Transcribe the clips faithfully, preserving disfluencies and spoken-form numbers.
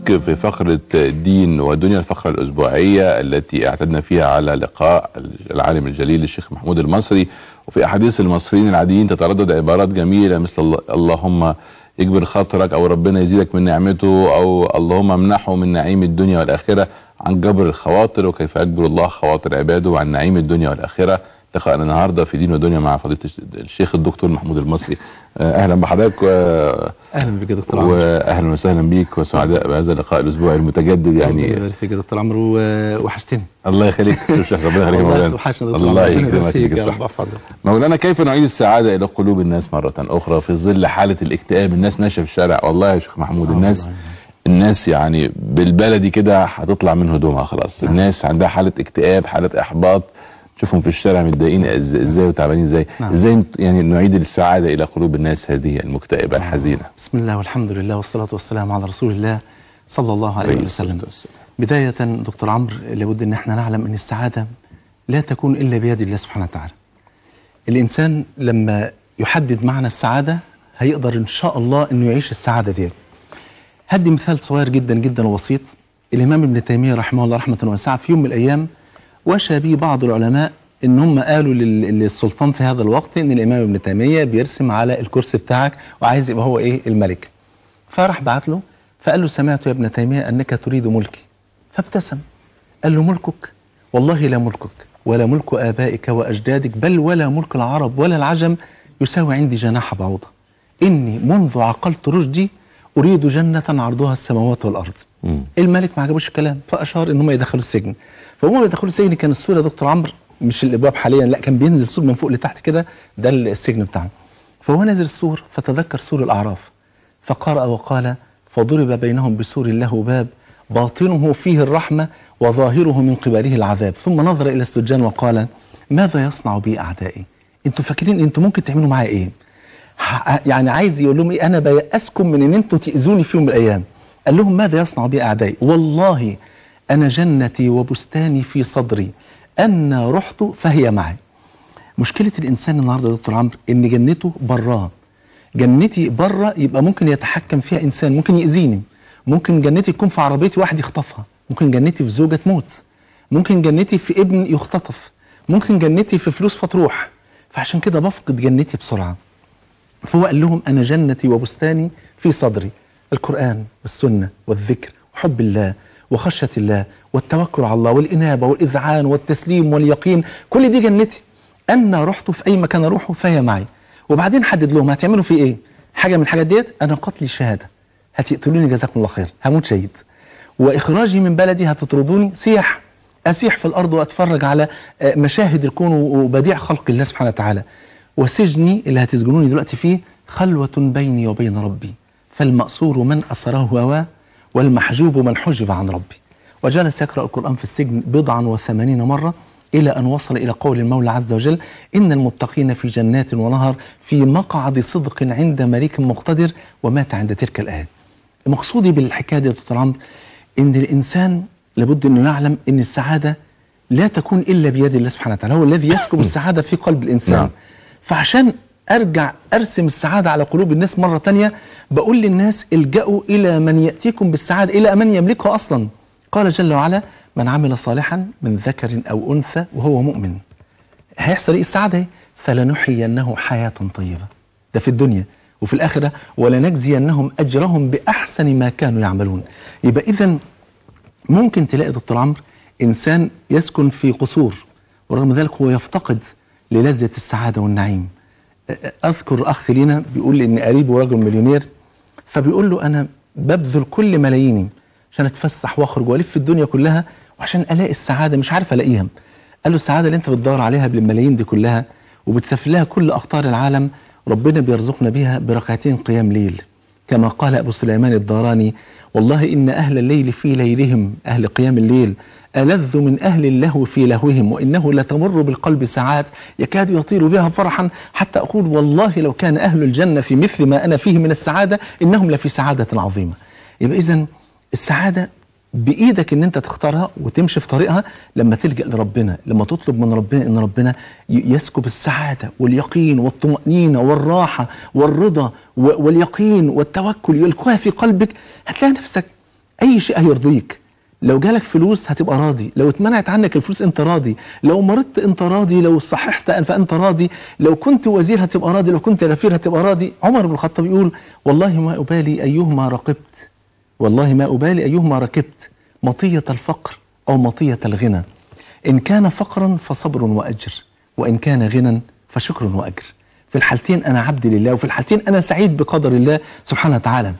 في فقرة دين ودنيا، الفقرة الأسبوعية التي اعتدنا فيها على لقاء العالم الجليل الشيخ محمود المصري. وفي أحاديث المصريين العاديين تتردد عبارات جميلة مثل اللهم يجبر خاطرك، أو ربنا يزيدك من نعمته، أو اللهم امنحه من نعيم الدنيا والآخرة، عن جبر الخواطر وكيف يجبر الله خواطر عباده، وعن نعيم الدنيا والآخرة. لقاءنا النهارده في دين ودنيا مع فضيلة الشيخ الدكتور محمود المصري. اهلا بحضرتك. اهلا بك يا دكتور عمرو، واهلا وسهلا بيك، وسعداء بهذا اللقاء الاسبوعي المتجدد. يعني الله يبارك فيك يا دكتور عمرو، وحشتني. الله يخليك يا شيخ، ربنا يخليك يا مولانا. الله يكرمك يا رب. مولانا، كيف نعيد السعاده الى قلوب الناس مره اخرى في ظل حاله الاكتئاب؟ الناس ماشيه في الشارع، والله يا شيخ محمود الناس الناس يعني بالبلدي كده هتطلع من هدومها خلاص. الناس عندها حاله اكتئاب، حاله احباط، تشوفهم في الشارع متضايقين ازاي وتعبانين ازاي. نعم. ازاي يعني نعيد السعاده الى قلوب الناس هذه المكتئبه الحزينه؟ بسم الله والحمد لله والصلاه والسلام على رسول الله صلى الله عليه وسلم. بدايه دكتور عمرو، لابد ان احنا نعلم ان السعاده لا تكون الا بيد الله سبحانه وتعالى. الانسان لما يحدد معنى السعاده هيقدر ان شاء الله انه يعيش السعاده دي. هدي مثال صغير جدا جدا وبسيط. الامام ابن تيميه رحمه الله رحمه واسعه في يوم من الايام وشى به بعض العلماء ان هم قالوا للسلطان في هذا الوقت ان الامام ابن تيميه بيرسم على الكرسي بتاعك وعايز يبقى هو ايه الملك. فراح بعت له فقال له سمعت يا ابن تيميه انك تريد ملكي. فابتسم قال له ملكك؟ والله لا ملكك ولا ملك ابائك واجدادك، بل ولا ملك العرب ولا العجم يساوي عندي جناح بعوضه. اني منذ عقلت رشدي اريد جنه عرضها السماوات والارض. م. الملك ما عجبوش الكلام فاشار ان هم يدخلوا السجن. فهم يدخلوا السجن كان السور يا دكتور عمرو مش الابواب حاليا، لا كان بينزل سور من فوق لتحت كده، ده السجن بتاعنا. فهو نزل السور فتذكر سور الاعراف فقرأ وقال فضرب بينهم بسور له باب باطنه فيه الرحمه وظاهره من قبله العذاب. ثم نظر الى السجان وقال ماذا يصنع بي اعدائي؟ انتوا فاكرين انتوا ممكن تعملوا معايا ايه؟ يعني عايز يقول لهم ايه؟ انا بيأسكم من ان انتوا تأذوني في يوم من الايام. قال لهم ماذا يصنع بي اعدائي؟ والله أنا جنتي وبستاني في صدري، أن رحت فهي معي. مشكلة الإنسان النهاردة يا دكتور عمرو إن جنته براه. جنتي بره يبقى ممكن يتحكم فيها إنسان، ممكن يأذيني، ممكن جنتي تكون في عربيتي واحد يخطفها، ممكن جنتي في زوجة تموت، ممكن جنتي في ابن يختطف، ممكن جنتي في فلوس فتروح. فعشان كده بفقد جنتي بسرعة. فهو قال لهم أنا جنتي وبستاني في صدري، القرآن والسنة والذكر وحب الله وخشية الله والتوكل على الله والإنابة والإذعان والتسليم واليقين، كل دي جنتي. أنا رحت في أي مكان أروحه فهي معي. وبعدين حدد لهم هتعملوا في إيه؟ حاجة من الحاجات ديت، أنا قتلي شهادة، هتقتلوني جزاكم الله خير، هموت شهيد. وإخراجي من بلدي هتطردوني سياح، أسيح في الأرض وأتفرج على مشاهد الكون وبديع خلق الله سبحانه وتعالى. وسجني اللي هتسجنوني دلوقتي فيه خلوة بيني وبين ربي، فالمأسور من أسره هواه والمحجوب من حجب عن ربي. وجلس يقرأ القرآن في السجن بضعا وثمانين مرة إلى أن وصل إلى قول المولى عز وجل إن المتقين في جنات ونهر في مقعد صدق عند مليك مقتدر، ومات عند تلك الآية. مقصودي بالحكاية دي يا دكتور عمرو إن الإنسان لابد أنه يعلم إن السعادة لا تكون إلا بيد الله سبحانه وتعالى، هو الذي يسكب السعادة في قلب الإنسان. نعم. فعشان أرجع أرسم السعادة على قلوب الناس مرة تانية بقول للناس الجأوا إلى من يأتيكم بالسعادة، إلى من يملكها أصلا. قال جل وعلا من عمل صالحا من ذكر أو أنثى وهو مؤمن. هيحصل إيه السعادة؟ فلنحيينه حياة طيبة، ده في الدنيا، وفي الآخرة ولنجزينهم أجرهم بأحسن ما كانوا يعملون. يبقى إذن ممكن تلاقي دكتور عمرو إنسان يسكن في قصور ورغم ذلك هو يفتقد للذة السعادة والنعيم. أذكر أخ لنا بيقول لي إن قريبه رجل مليونير، فبيقول له أنا ببذل كل ملاييني عشان أتفسح وأخرج وألف في الدنيا كلها وعشان ألاقي السعادة مش عارف ألاقيها. قال له السعادة اللي أنت بتدور عليها بالملايين دي كلها وبتسافر لها كل أقطار العالم ربنا بيرزقنا بها بركعتين قيام ليل، كما قال أبو سليمان الداراني والله إن أهل الليل في ليلهم، أهل قيام الليل، ألذ من أهل اللهو في لهوهم، وإنه لتمر بالقلب ساعات يكاد يطير بها فرحا حتى أقول والله لو كان أهل الجنة في مثل ما أنا فيه من السعادة إنهم لفي سعادة عظيمة. يبقى إذن السعادة بإيدك إن أنت تختارها وتمشي في طريقها لما تلجأ لربنا، لما تطلب من ربنا إن ربنا يسكب السعادة واليقين والطمأنينة والراحة والرضا واليقين والتوكل يلقاها في قلبك، هتلاقي نفسك اي شيء هيرضيك. لو جالك فلوس هتبقى راضي، لو اتمنعت عنك الفلوس انت راضي، لو مرضت انت راضي، لو صححت فانت راضي، لو كنت وزير هتبقى راضي، لو كنت غفير هتبقى راضي. عمر بن الخطاب يقول والله ما أبالي أيهما ركبت، والله ما أبالي أيهما ركبت، مطية الفقر أو مطية الغنى، إن كان فقرا فصبر وأجر، وإن كان غنى فشكر وأجر. في الحالتين أنا عبد لله، وفي الحالتين أنا سعيد بقدر الله سبحانه وتعالى.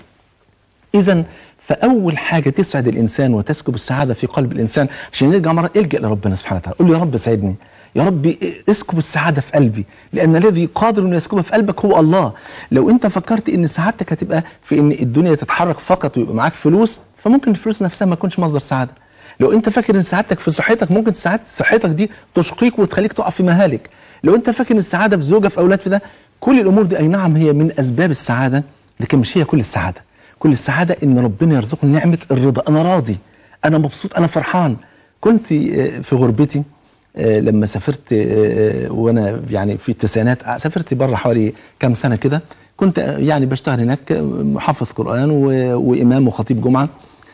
إذا فأول حاجة تسعد الإنسان وتسكب السعادة في قلب الإنسان، عشان يرجع مرة الجأ لربنا سبحانه وتعالى، قل له يا رب سعدني، يا رب اسكب السعادة في قلبي، لأن الذي قادر أن يسكبها في قلبك هو الله. لو أنت فكرت أن سعادتك هتبقى في أن الدنيا تتحرك فقط ويبقى معاك فلوس، فممكن الفلوس نفسها ما تكونش مصدر سعادة. لو أنت فاكر أن سعادتك في صحتك، ممكن سعادة صحتك دي تشقيك وتخليك تقع في مهالك. لو أنت فاكر أن السعادة في زوجة، في أولاد، في ده، كل الأمور دي أي نعم هي من أسباب السعادة، لكن مش هي كل السعادة. كل السعادة ان ربنا يرزقني نعمة الرضا، انا راضي، انا مبسوط، انا فرحان. كنت في غربتي لما سافرت وانا يعني في التسعينات، سافرت بره حوالي كام سنة كده، كنت يعني بشتغل هناك محافظ قرآن وامام وخطيب جمعة.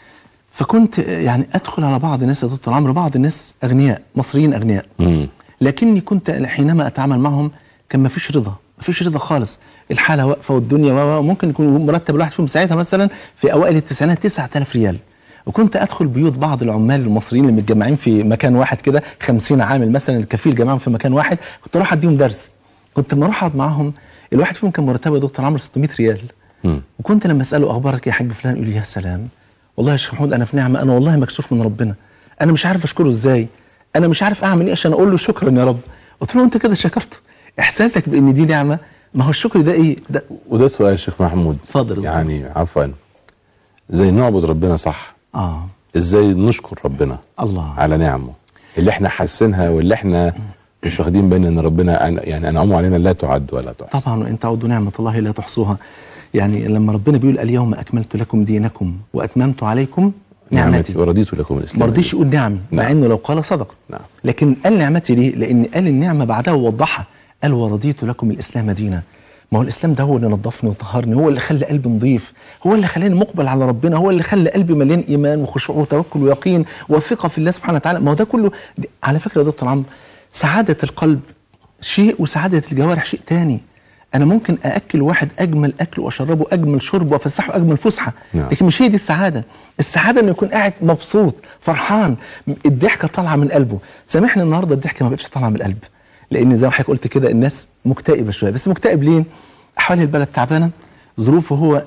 فكنت يعني ادخل على بعض الناس يا دكتور عمرو، بعض الناس اغنياء مصريين اغنياء، لكني كنت حينما اتعامل معهم كان ما فيش رضا، ما فيش رضا خالص. الحالة واقفة والدنيا ممكن يكون مرتب الواحد فيهم ساعتها مثلا في اوائل التسعينات تسعة آلاف ريال. وكنت ادخل بيوت بعض العمال المصريين اللي متجمعين في مكان واحد كده، خمسين عامل مثلا، الكفيل جمعهم في مكان واحد، كنت اروح اديهم درس. كنت لما اروح اقعد معاهم الواحد فيهم كان مرتبه يا دكتور عمرو ستمائة ريال. م. وكنت لما اساله اخبارك يا حاج فلان، يقول لي يا سلام والله يا شيخ محمود انا في نعمه، انا والله مكسوف من ربنا، انا مش عارف اشكره ازاي، انا مش عارف اعمل ايه عشان اقول له شكرا يا رب. قلت له انت كده شكرته، احساسك بان دي نعمه، ما هو الشكر ده ايه ده؟ وده سؤال يا شيخ محمود، اتفضل. يعني عفوا، ازاي نعبد ربنا صح؟ اه ازاي نشكر ربنا الله على نعمه اللي احنا حاسينها واللي احنا مش واخدين بالنا ان ربنا يعني انعمه علينا لا تعد ولا تحصى. طبعا، وان تعدوا نعمه الله لا تحصوها. يعني لما ربنا بيقول اليوم اكملت لكم دينكم واتممت عليكم نعمتي ورضيت لكم الاسلام، ما رضيش يقول نعمي، مع نعم. انه لو قال صدق. نعم. لكن قال نعمتي ليه؟ لان قال النعمه بعدها ووضحها، قال ورضيت لكم الاسلام دينا. ما هو الاسلام ده هو اللي نظفني وطهرني، هو اللي خلى قلبي نظيف، هو اللي خلاني مقبل على ربنا، هو اللي خلى قلبي مليان ايمان وخشوع وتوكل ويقين وثقه في الله سبحانه وتعالى. ما هو ده كله على فكره يا دكتور عمرو، سعاده القلب شيء وسعاده الجوارح شيء تاني. انا ممكن ااكل واحد اجمل اكل واشربه اجمل شرب وافسحه اجمل فسحه، لكن مش هي دي السعاده. السعاده انه يكون قاعد مبسوط فرحان، الضحكه طالعه من قلبه. سامحني النهارده الضحكه ما بقتش طالعه من القلب، لان زي ما حضرتك قلت كده الناس مكتئبه شويه. بس مكتئب ليه؟ احوال البلد تعبانه، ظروفه هو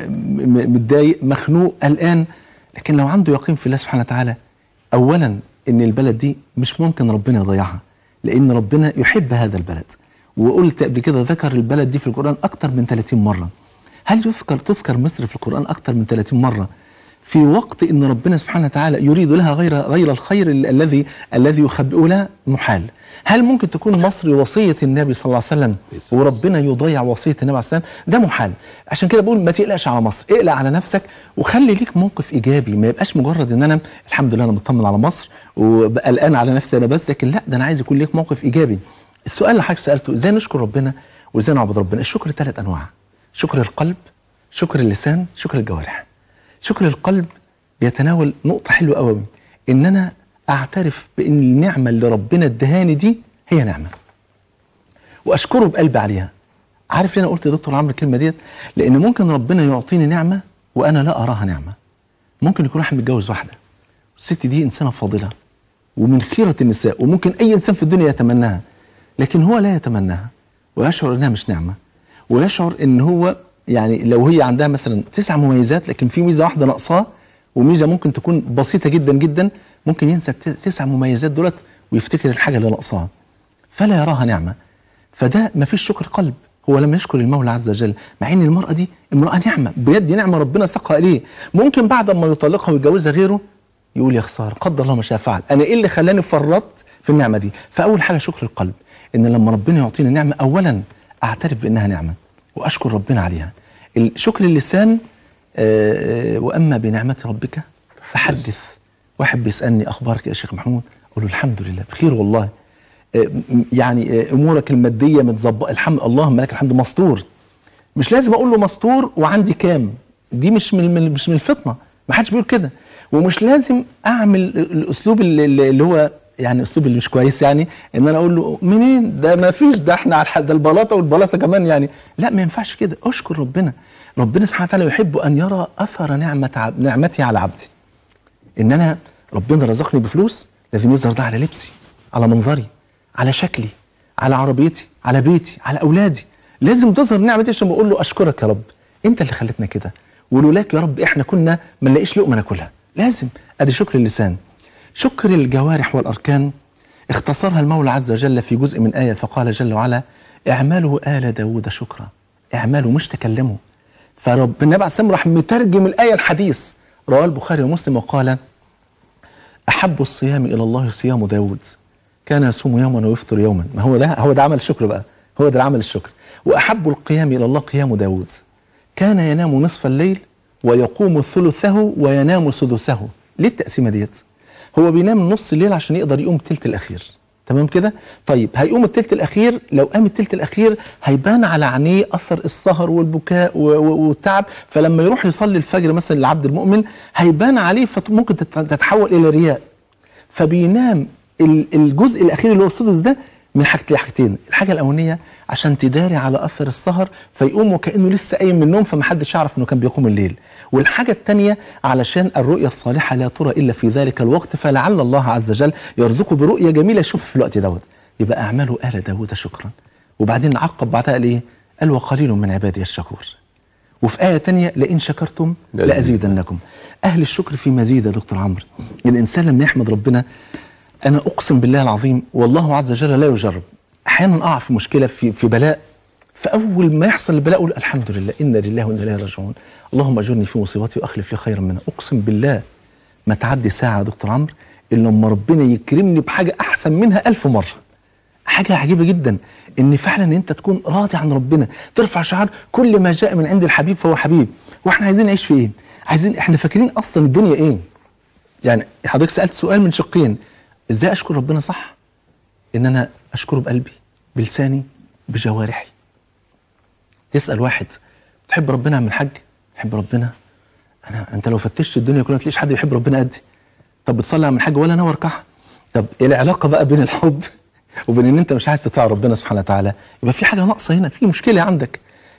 متضايق مخنوق قلقان. لكن لو عنده يقين في الله سبحانه وتعالى، اولا ان البلد دي مش ممكن ربنا يضيعها، لان ربنا يحب هذا البلد. وقلت قبل كده ذكر البلد دي في القرآن اكتر من ثلاثين مرة. هل يذكر تذكر مصر في القرآن اكتر من ثلاثين مرة في وقت ان ربنا سبحانه وتعالى يريد لها غير غير الخير الذي الذي يخبئ لها؟ محال. هل ممكن تكون مصر وصية النبي صلى الله عليه وسلم وربنا يضيع وصية النبي عليه السلام؟ ده محال. عشان كده بقول ما تقلقش على مصر، اقلق على نفسك وخلي ليك موقف ايجابي، ما يبقاش مجرد ان انا الحمد لله انا مطمن على مصر وقلقان على نفسي انا بس، لكن لا، ده انا عايز يكون ليك موقف ايجابي. السؤال اللي حضرتك سالته ازاي نشكر ربنا وازاي نعبد ربنا؟ الشكر ثلاث انواع: شكر القلب، شكر اللسان، شكر الجوارح. شكر القلب بيتناول نقطة حلوة قوي، ان انا اعترف بان النعمة اللي ربنا ادهاني دي هي نعمة واشكره بقلبي عليها. عارف ليه انا قلت يا دكتور عمرو الكلمة ديت؟ لان ممكن ربنا يعطيني نعمة وانا لا اراها نعمة. ممكن يكون واحد متجوز واحدة، الست دي انسانة فاضلة ومن خيرة النساء، وممكن اي انسان في الدنيا يتمناها، لكن هو لا يتمناها ويشعر انها مش نعمة، ويشعر ان هو يعني لو هي عندها مثلا تسع مميزات لكن في ميزة واحدة ناقصاه، وميزة ممكن تكون بسيطة جدا جدا، ممكن ينسى التسع مميزات دولت ويفتكر الحاجة اللي ناقصاها فلا يراها نعمة. فده ما فيش شكر قلب، هو لم يشكر المولى عز وجل، مع ان المرأة دي امرأة نعمة بجد، نعمة ربنا ساقها اليه. ممكن بعد ما يطلقها ويتجوزها غيره يقول يا خسارة قدر الله ما شاء فعل، انا ايه اللي خلاني فرطت في النعمة دي؟ فاول حاجة شكر القلب، ان لما ربنا يعطيني نعمة اولا اعترف بانها نعمة واشكر ربنا عليها. شكر اللسان آه واما بنعمة ربك فحدث. واحد بيسألني اخبارك يا شيخ محمود، اقول له الحمد لله بخير والله، آه يعني آه امورك المادية متظبطه الحمد اللهم لك الحمد، مستور. مش لازم اقول له مستور وعندي كام، دي مش من مش من الفطنة. ما حدش بيقول كده. ومش لازم اعمل الاسلوب اللي, اللي هو يعني اسلوب اللي مش كويس، يعني ان انا اقول له منين ده، ما فيش، ده احنا على الحد البلاطه والبلاطه كمان يعني. لا، ما ينفعش كده. اشكر ربنا. ربنا سبحانه وتعالى يحب ان يرى اثر نعمه عب... نعمتي على عبدي. ان انا ربنا رزقني بفلوس، لازم يظهر ده على لبسي، على منظري، على شكلي، على عربيتي، على بيتي، على اولادي. لازم تظهر نعمتي عشان بقول له اشكرك يا رب، انت اللي خلتنا كده، ولولاك يا رب احنا كنا ما نلاقيش لقمه ناكلها. لازم. ادي شكر اللسان. شكر الجوارح والاركان اختصرها المولى عز وجل في جزء من آية، فقال جل وعلا اعملوا آل داود شكرا. اعملوا مش تكلموا. فرب النبي عليه السلام راح مترجم الآية الحديث، رواه البخاري ومسلم، وقال أحب الصيام إلى الله صيام داود، كان يصوم يوما ويفطر يوما. ما هو ده هو ده عمل الشكر بقى، هو ده عمل الشكر. وأحب القيام إلى الله قيام داود، كان ينام نصف الليل ويقوم ثلثه وينام سدسه. ليه التقسيمة ديت؟ هو بينام نص الليل عشان يقدر يقوم الثلث الأخير، تمام كده؟ طيب هيقوم الثلث الأخير، لو قام الثلث الأخير هيبان على عينيه أثر السهر والبكاء والتعب، فلما يروح يصلي الفجر مثلا للعبد المؤمن هيبان عليه، فممكن تتحول إلى رياء. فبينام الجزء الأخير اللي هو السدس ده من حاجتين. الحاجة الأولانية عشان تداري على أثر السهر، فيقوم وكأنه لسه قايم من النوم، فمحدش يعرف إنه كان بيقوم الليل. والحاجة الثانية علشان الرؤية الصالحة لا ترى إلا في ذلك الوقت، فلعل الله عز وجل يرزقه برؤية جميلة يشوف في الوقت دوت. يبقى أعملوا آل داود شكرا. وبعدين عقب بعدها قال إيه؟ قال وقليل من عبادي الشكور. وفي آية تانية لئن شكرتم لأزيدنكم. أهل الشكر في مزيد يا دكتور عمرو. الإنسان لما يحمد ربنا، أنا أقسم بالله العظيم والله عز وجل لا يجرب، أحيانا أقع في مشكلة في في بلاء، فأول ما يحصل البلاء أقول الحمد لله إنا لله وإنا إليه راجعون، اللهم أجرني في مصيبتي وأخلف لي خيرا منها. أقسم بالله ما تعدي ساعة يا دكتور عمرو إلا لما ربنا يكرمني بحاجة أحسن منها ألف مرة. حاجة عجيبة جدا إن فعلا أنت تكون راضي عن ربنا، ترفع شعار كل ما جاء من عند الحبيب فهو حبيب. وإحنا عايزين نعيش في إيه؟ عايزين، إحنا فاكرين أصلا الدنيا إيه؟ يعني حضرتك سألت سؤال من شقين، إزاي أشكر ربنا صح؟ إن أنا أشكره بقلبي، بلساني، بجوارحي. تسأل واحد تحب ربنا من الحج؟ تحب ربنا؟ أنا أنت لو فتشت الدنيا كلها تلاقيش حد يحب ربنا قدي. طب بتصلي على الحج ولا ناوي اركعها؟ طب ايه العلاقة بقى بين الحب وبين ان انت مش عايز تطيع ربنا سبحانه وتعالى؟ يبقى في حاجة ناقصة هنا، في مشكلة عندك.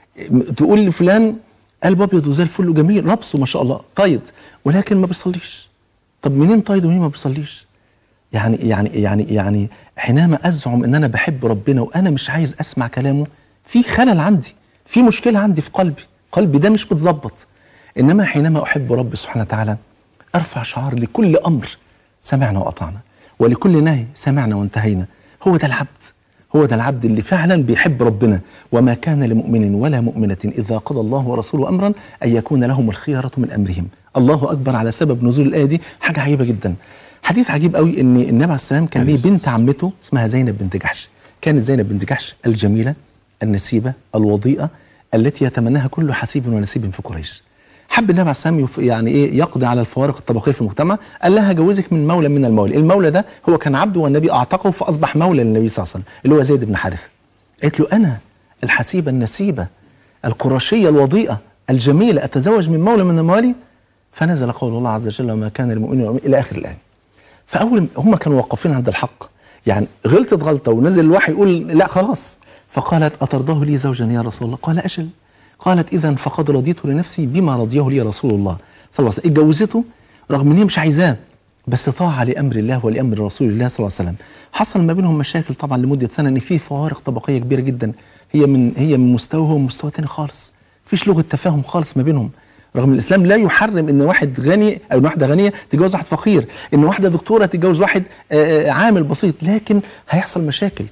تقول لفلان قلب ابيض وزي الفل وجميل لابسه ما شاء الله طيب، ولكن ما بيصليش. طب منين طيب ومنين ما بيصليش؟ يعني يعني يعني يعني حينما ازعم ان انا بحب ربنا وانا مش عايز اسمع كلامه، في خلل عندي، في مشكلة عندي في قلبي، قلبي ده مش متظبط. انما حينما احب ربي سبحانه وتعالى ارفع شعار لكل امر سمعنا واطعنا، ولكل نهي سمعنا وانتهينا. هو ده العبد، هو ده العبد اللي فعلا بيحب ربنا. وما كان لمؤمن ولا مؤمنة إذا قضى الله ورسوله أمرا أن يكون لهم الخيرة من أمرهم. الله أكبر على سبب نزول الآية دي حاجة عجيبة جدا. حديث عجيب قوي ان النبي عليه السلام كان ليه بنت عمته اسمها زينب بنت جحش. كانت زينب بنت جحش الجميلة النسيبة الوضيئة التي يتمناها كل حسيب ونسيب في قريش. حب النبي عليه السلام يعني ايه يقضي على الفوارق الطبقيه في المجتمع، قال لها جوزك من مولى من المولى. المولى ده هو كان عبد والنبي اعتقه فاصبح مولى للنبي صلى الله عليه وسلم اللي هو زيد بن حارثه. قالت له انا الحسيبه النسيبه القرشيه الوضيئه الجميله اتزوج من مولى من الموالي؟ فنزل قول الله عز وجل وما كان للمؤمنين الى اخر الايه. فاول هم كانوا واقفين عند الحق، يعني غلطت غلطه ونزل الوحي يقول لا خلاص. فقالت اترضاه لي زوجا يا رسول الله؟ قال اجل. قالت إذن فقد رضيت لنفسي بما رضيه لي رسول الله صلى الله عليه وسلم. اتجوزته رغم ان هي مش عايزاه، بس طاعة لأمر الله ولأمر رسول الله صلى الله عليه وسلم. حصل ما بينهم مشاكل طبعا لمدة سنة، ان في فوارق طبقية كبيرة جدا، هي من هي من مستوى وهو من مستوى تاني خالص، مفيش لغة تفاهم خالص ما بينهم. رغم الإسلام لا يحرم ان واحد غني او واحدة غنية تتجوز واحد فقير، ان واحدة دكتورة تتجوز واحد عامل بسيط، لكن هيحصل مشاكل.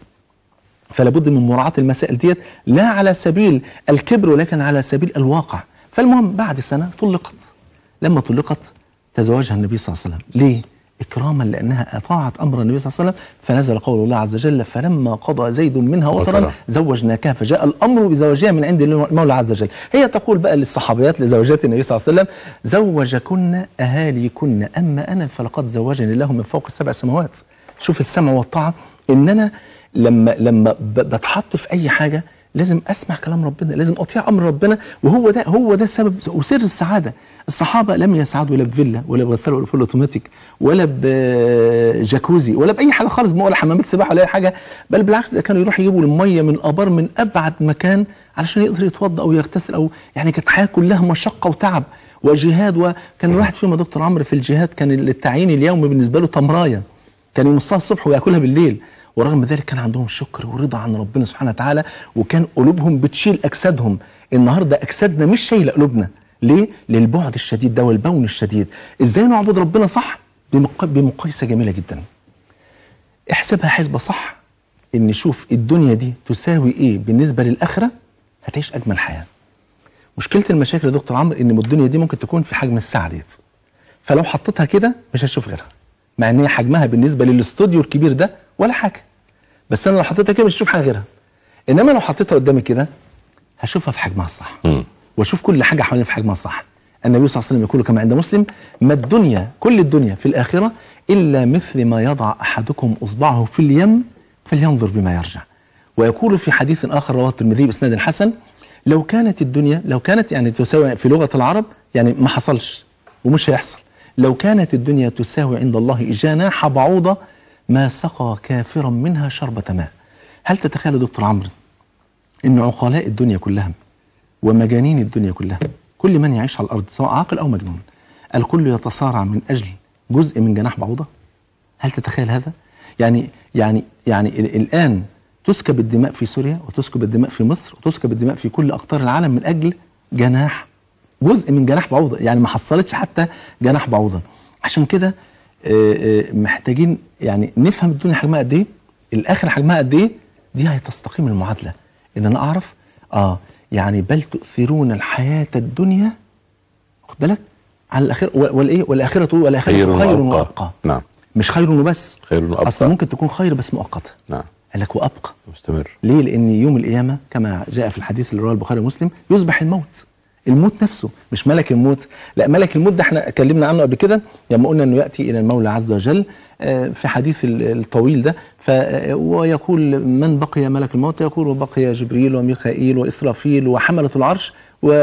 فلا بد من مراعاة المسائل ديت لا على سبيل الكبر ولكن على سبيل الواقع. فالمهم بعد سنة طلقت. لما طلقت تزوجها النبي صلى الله عليه وسلم. ليه؟ إكراما لأنها أطاعت أمر النبي صلى الله عليه وسلم. فنزل قول الله عز وجل فلما قضى زيد منها وطرا زوجناكها، فجاء الأمر بزواجها من عند المولى عز وجل. هي تقول بقى للصحابيات لزوجات النبي صلى الله عليه وسلم زوجكن أهاليكن أما أنا فلقد زوجني الله من فوق السبع سماوات. شوف السمع والطاعة، إن أنا لما لما بتحط في اي حاجة لازم اسمع كلام ربنا، لازم اطيع امر ربنا، وهو ده هو ده السبب وسر السعاده. الصحابه لم يسعدوا لا بفيلا ولا بغساله ولا فول اوتوماتيك ولا بجاكوزي ولا باي حاجه خالص، ولا حمامات سباحه ولا اي حاجه، بل بالعكس ده كانوا يروحوا يجيبوا الميه من ابار من ابعد مكان علشان يقدر يتوضا او يغتسل، او يعني كانت حياه كلها مشقه وتعب وجهاد. وكان الواحد فيهم يا دكتور عمرو في الجهاد كان التعيين اليومي بالنسبه له تمرايه، كان يمصها الصبح وياكلها بالليل، ورغم ذلك كان عندهم شكر ورضا عن ربنا سبحانه وتعالى، وكان قلوبهم بتشيل اجسادهم. النهارده اجسادنا مش شايله قلوبنا، ليه؟ للبعد الشديد ده والبون الشديد. ازاي نعبد ربنا صح؟ بمق... بمقايسه جميله جدا. احسبها حسبه صح، ان شوف الدنيا دي تساوي ايه بالنسبه للاخره، هتعيش اجمل حياه. مشكله المشاكل يا دكتور عمرو ان الدنيا دي ممكن تكون في حجم الساعه ديت، فلو حطيتها كده مش هتشوف غيرها، مع ان هي حجمها بالنسبه للاستوديو الكبير ده ولا حاجه، بس انا لو حطيتها كده مش هشوف حاجه غيرها. انما لو حطيتها قدامي كده هشوفها في حجمها الصح، واشوف كل حاجه حواليا في حجمها الصح. النبي صلى الله عليه وسلم يقول كما عند مسلم: ما الدنيا كل الدنيا في الاخره الا مثل ما يضع احدكم اصبعه في اليم فلينظر بما يرجع. ويقول في حديث اخر رواه الترمذي باسناد حسن: لو كانت الدنيا لو كانت يعني تساوي في لغه العرب، يعني ما حصلش ومش هيحصل، لو كانت الدنيا تساوي عند الله جناح بعوضه ما سقى كافرا منها شربة ماء. هل تتخيل دكتور عمرو ان عقلاء الدنيا كلها ومجانين الدنيا كلها، كل من يعيش على الارض سواء عاقل او مجنون، الكل يتصارع من اجل جزء من جناح بعوضة؟ هل تتخيل هذا؟ يعني يعني يعني الان تسكب الدماء في سوريا، وتسكب الدماء في مصر، وتسكب الدماء في كل اقطار العالم من اجل جناح، جزء من جناح بعوضة، يعني ما حصلتش حتى جناح بعوضة. عشان كده محتاجين يعني نفهم الدنيا حجمها قد ايه، الاخر حجمها قد ايه، دي هتستقيم المعادله. ان انا اعرف اه يعني بل تؤثرون الحياه الدنيا، خد بالك، على الاخره والايه والاخره والاخره خير, خير وابقى. نعم، مش خير وبس، خير وابقى، اصلا ممكن تكون خير بس مؤقته. نعم، قال لك وابقى مستمر. ليه؟ لان يوم القيامه كما جاء في الحديث اللي رواه البخاري ومسلم يصبح الموت، الموت نفسه، مش ملك الموت، لا ملك الموت ده احنا اتكلمنا عنه قبل كده لما قلنا انه ياتي الى المولى عز وجل في حديث الطويل ده، ف ويقول من بقي ملك الموت، يقول وبقي جبريل وميكائيل واسرافيل وحملة العرش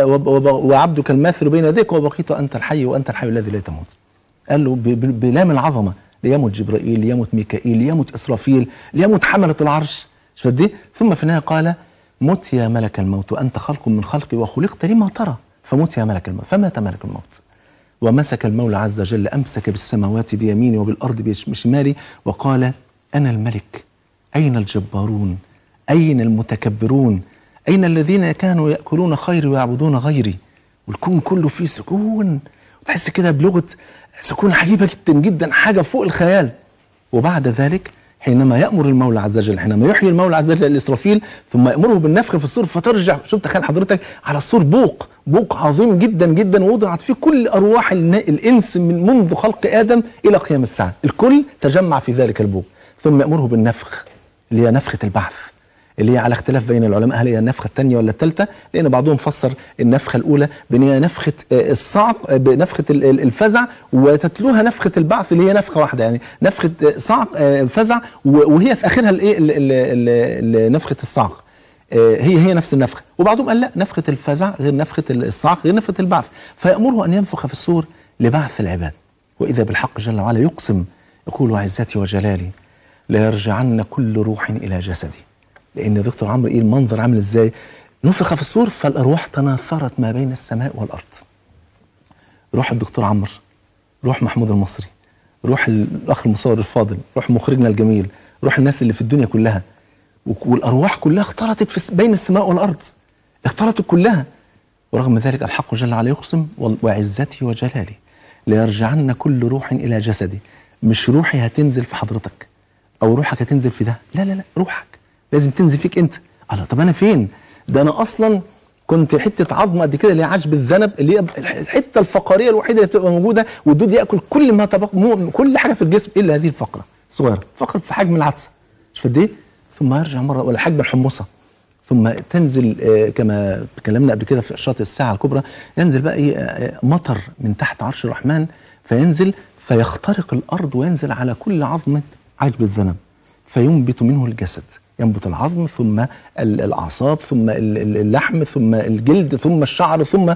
وعبدك الماثل بين يديك وبقيت انت الحي وانت الحي الذي لا تموت. قال له بلام العظمه: ليموت جبرائيل، ليموت ميكائيل، ليموت اسرافيل، ليموت حملة العرش. شدي ثم في النهايه قال: مت يا ملك الموت وأنت خلق من خلقي وخلقت لما ترى، فمت يا ملك الموت. فمات ملك الموت، ومسك المولى عز وجل، أمسك بالسماوات بيميني وبالأرض بشمالي وقال: أنا الملك، أين الجبارون، أين المتكبرون، أين الذين كانوا يأكلون خيري ويعبدون غيري. والكون كله فيه سكون، وتحس كده بلغة سكون عجيبة جدا جدا، حاجة فوق الخيال. وبعد ذلك حينما يأمر المولى عز وجل، حينما يحيي المولى عز وجل الإسرافيل ثم يأمره بالنفخ في الصور فترجع، شوف تخيل حضرتك على الصور بوق بوق عظيم جدا جدا وضعت فيه كل أرواح الإنس من منذ خلق آدم إلى قيام الساعة، الكل تجمع في ذلك البوق. ثم يأمره بالنفخ اللي هي نفخة البعث، اللي هي على اختلاف بين العلماء هل هي النفخة الثانية ولا الثالثة، لأن بعضهم فسر النفخة الأولى بأن هي نفخة الصعق، بنفخة الفزع، وتتلوها نفخة البعث اللي هي نفخة واحدة، يعني نفخة صعق فزع وهي في آخرها الايه نفخة الصعق، هي هي نفس النفخة. وبعضهم قال لا، نفخة الفزع غير نفخة الصعق غير نفخة البعث. فيأمره أن ينفخ في الصور لبعث العباد. وإذا بالحق جل وعلا يقسم يقول: وعزتي وجلالي ليرجعن كل روح إلى جسدي. لأن يا دكتور عمرو ايه المنظر عامل ازاي؟ نفخ في الصور فالأرواح تناثرت ما بين السماء والأرض. روح الدكتور عمرو، روح محمود المصري، روح الأخ المصور الفاضل، روح مخرجنا الجميل، روح الناس اللي في الدنيا كلها، والأرواح كلها اختلطت في بين السماء والأرض، اختلطت كلها. ورغم ذلك الحق جل وعلا يقسم: وعزتي وجلالي ليرجعن كل روح إلى جسدي. مش روحي هتنزل في حضرتك أو روحك هتنزل في ده، لا لا لا، روحك لازم تنزل فيك انت. الله، طب انا فين؟ ده انا اصلا كنت حته عظمه قد كده اللي هي عشب الذنب، اللي هي الحته الفقريه الوحيده اللي بتبقى موجوده، والدود ياكل كل ما تبقى كل حاجه في الجسم الا هذه الفقره صغيره، فقره في حجم العدسه، مش قد ايه؟ ثم يرجع مره ولا حجم الحمصه، ثم تنزل آه كما تكلمنا قبل كده في اشراط الساعه الكبرى، ينزل بقى ايه آه مطر من تحت عرش الرحمن، فينزل فيخترق الارض وينزل على كل عظمه عشب الذنب فينبت منه الجسد ينبت العظم ثم الاعصاب ثم اللحم ثم الجلد ثم الشعر ثم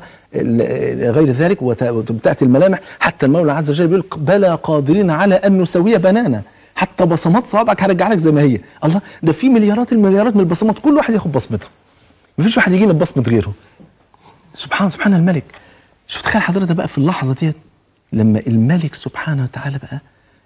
غير ذلك، وتاتي الملامح حتى المولى عز وجل بيقول بلى قادرين على ان نسوي بنانا، حتى بصمات صوابعك هرجع لك زي ما هي. الله، ده في مليارات المليارات من البصمات، كل واحد ياخد بصمته، مفيش واحد يجينا ببصمه غيره. سبحان سبحان الملك. شوف تخيل حضرتك بقى في اللحظه ديت لما الملك سبحانه وتعالى بقى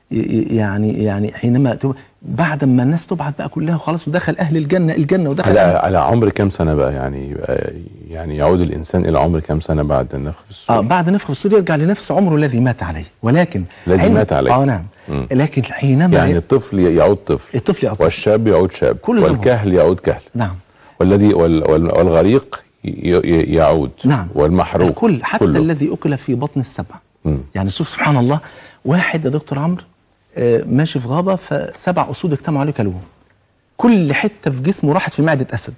يعني يعني حينما بعد ما الناس تبعت بقى كلها خلاص ودخل اهل الجنه الجنه ودخل على على عمر كام سنه بقى يعني يعني يعود الانسان الى عمر كام سنه بعد النفخ في الصور؟ اه بعد نفخ الصور يرجع لنفس عمره الذي مات عليه، ولكن الذي مات عليه اه نعم مم. لكن حينما يعني الطفل يعود طفل، الطفل يعود والشاب يعود شاب، والكهل يعود كهل، نعم، والذي والغريق يعود، نعم، والمحروق كل حتى كله. الذي اكل في بطن السبع. مم. يعني شوف سبحان الله، واحد يا دكتور عمرو ماشي في غابة فسبع أسود اجتمعوا عليه كلوه، كل حتة في جسمه راحت في معدة أسد.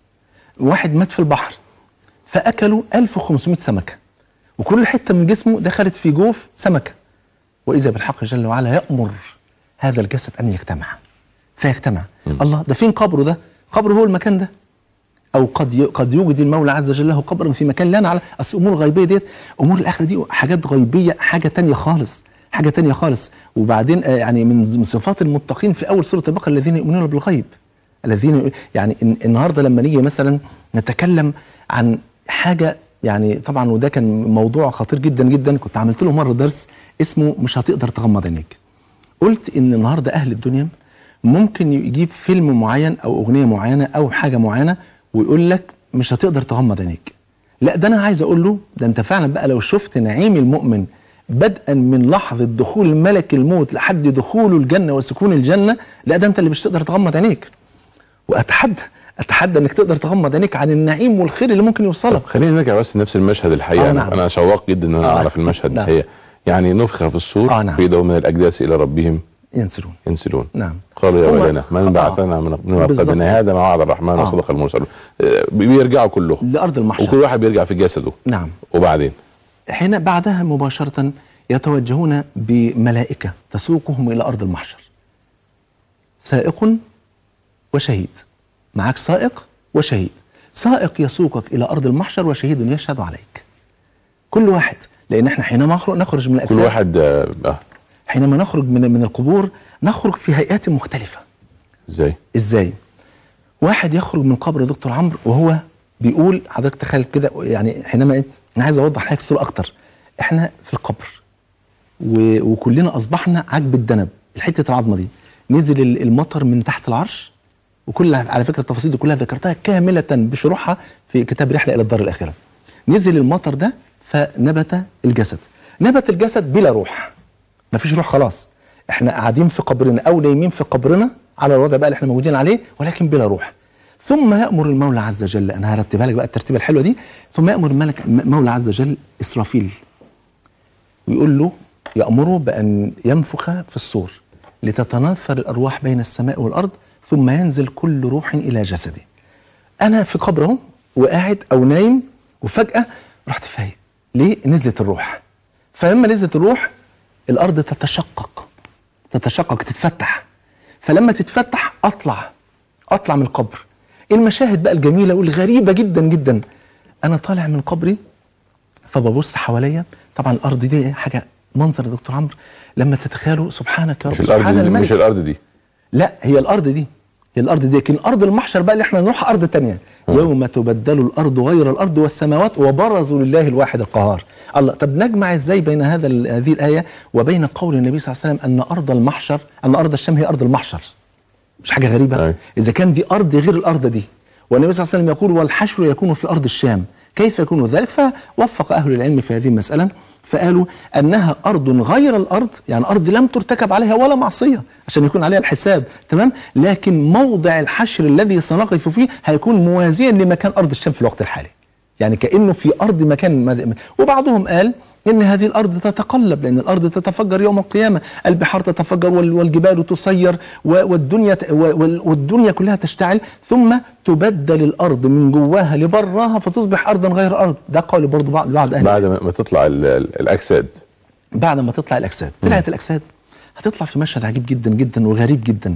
واحد مات في البحر فأكلوا ألف وخمسمائة سمكة، وكل حتة من جسمه دخلت في جوف سمكة، وإذا بالحق جل وعلا يأمر هذا الجسد أن يجتمع فيجتمع. م. الله، ده فين قبره؟ ده قبره هو المكان ده، أو قد قد يوجد المولى عز وجل له قبر في مكان لا نعلم. أصل أمور الغيبية ديت، أمور الآخرة دي حاجات غيبية، حاجة تانية خالص، حاجة تانية خالص. وبعدين يعني من صفات المتقين في أول سورة البقرة الذين يؤمنون بالغيب، الذين يعني النهاردة لما نيجي مثلا نتكلم عن حاجة يعني طبعا، وده كان موضوع خطير جدا جدا، كنت عملت له مرة درس اسمه مش هتقدر تغمض عينيك. قلت ان النهاردة أهل الدنيا ممكن يجيب فيلم معين أو أغنية معينة أو حاجة معينة ويقول لك مش هتقدر تغمض عينيك. لا، ده أنا عايز أقول له ده أنت فعلا بقى لو شفت نعيم المؤمن بدءا من لحظة دخول ملك الموت لحد دخوله الجنة وسكون الجنة، لا ده انت اللي مش تقدر تغمض عينيك. واتحدى اتحدى انك تقدر تغمض عينيك عن النعيم والخير اللي ممكن يوصلك. خلينا نرجع بس نفس المشهد الحقيقة. آه نعم. انا شواق جدا ان انا آه اعرف المشهد نعم. الحقيقة يعني نفخ في الصور آه نعم. فإذا من الاجداث الى ربهم ينسلون ينسلون نعم. قالوا يا ويلنا من بعثنا من مرقدنا هذا ما وعد الرحمن وصدق المرسلون. بيرجعوا كلهم لارض المحشر، وكل واحد بيرجع في جسده. نعم. وبعدين حين بعدها مباشرة يتوجهون بملائكة تسوقهم إلى أرض المحشر، سائق وشهيد، معك سائق وشهيد، سائق يسوقك إلى أرض المحشر وشهيد يشهد عليك. كل واحد، لأن احنا حينما نخرج من الأجساد، كل واحد آه. حينما نخرج من من القبور نخرج في هيئات مختلفة. ازاي؟ ازاي؟ واحد يخرج من قبر دكتور عمرو وهو بيقول، حضرتك تخيل كده يعني حينما ايه، انا عايز اوضح لك الصورة اكتر. احنا في القبر وكلنا اصبحنا عجب الدنب، الحته العظمه دي نزل المطر من تحت العرش، وكل على فكره التفاصيل دي كلها ذكرتها كامله بشروحها في كتاب رحله الى الدار الاخره. نزل المطر ده فنبت الجسد، نبت الجسد بلا روح، مفيش روح خلاص، احنا قاعدين في قبرنا او نايمين في قبرنا على الوضع بقى اللي احنا موجودين عليه، ولكن بلا روح. ثم يأمر المولى عز وجل، انا هرتبها لك بقى الترتيبه الحلوه دي، ثم يأمر الملك المولى عز وجل اسرافيل ويقول له، يأمره بأن ينفخ في الصور لتتناثر الأرواح بين السماء والأرض، ثم ينزل كل روح إلى جسدي. أنا في قبره وقاعد أو نايم، وفجأة رحت فايق. ليه؟ نزلت الروح. فلما نزلت الروح الأرض تتشقق تتشقق تتفتح، فلما تتفتح أطلع أطلع من القبر. المشاهد بقى الجميلة والغريبة جدا جدا، أنا طالع من قبري فببص حواليا، طبعا الأرض دي حاجة منظر يا دكتور عمرو لما تتخيلوا سبحانك يا رب. سبحان الملك. مش الأرض دي، لا هي الأرض دي، هي الأرض دي، لكن أرض المحشر بقى اللي احنا نروح أرض تانية. يوم تبدل الأرض غير الأرض والسماوات وبرزوا لله الواحد القهار. الله، طب نجمع ازاي بين هذا هذه الآية وبين قول النبي صلى الله عليه وسلم أن أرض المحشر، أن أرض الشام هي أرض المحشر؟ مش حاجة غريبة؟ أي. إذا كان دي أرض غير الأرض دي، والنبي صلى الله عليه وسلم يقول والحشر يكون في أرض الشام، كيف يكون ذلك؟ فوفق أهل العلم في هذه المسألة فقالوا أنها أرض غير الأرض، يعني أرض لم ترتكب عليها ولا معصية عشان يكون عليها الحساب، تمام؟ لكن موضع الحشر الذي سنقف فيه هيكون موازيا لمكان أرض الشام في الوقت الحالي، يعني كأنه في أرض مكان. وبعضهم قال إن هذه الأرض تتقلب، لأن الأرض تتفجر يوم القيامة، البحار تتفجر والجبال تصير والدنيا والدنيا كلها تشتعل، ثم تبدل الأرض من جواها لبراها فتصبح أرضا غير أرض. ده قول برضو بعض أهل. بعد ما تطلع الأجساد، بعد ما تطلع الأجساد طلعت الأجساد هتطلع في مشهد عجيب جدا جدا وغريب جدا.